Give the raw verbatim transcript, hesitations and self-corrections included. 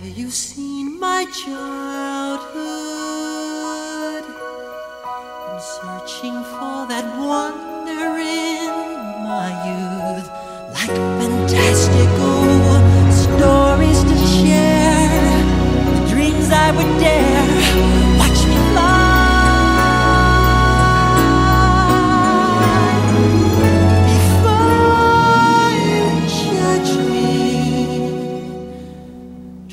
Have you seen my childhood? I'm searching for that wonder in my youth, like fantastical stories to share, the dreams I would dare